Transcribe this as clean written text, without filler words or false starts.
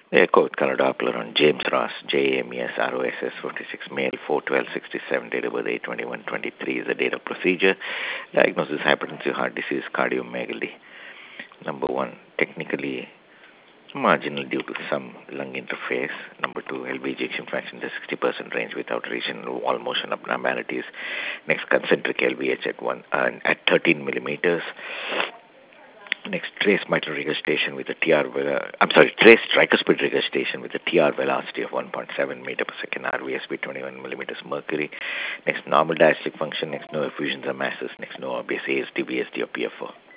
Echo color Doppler on James Ross, JAMES 56, male, 4/12/67, date of birth 8/21/23 is the date of procedure. Diagnosis hypertensive heart disease, cardiomegaly. Number one, technically marginal due to some lung interface. Number two, LV ejection fraction in the 60% range without regional wall motion abnormalities. Next, concentric LVH at 13 millimeters. Next, trace mitral regurgitation with a trace tricuspid regurgitation with a TR velocity of 1.7 meter per second, RVSB 21 millimeters mercury. Next, normal diastolic function. Next, no effusions or masses. Next, no obvious ASD, BSD, or PFO.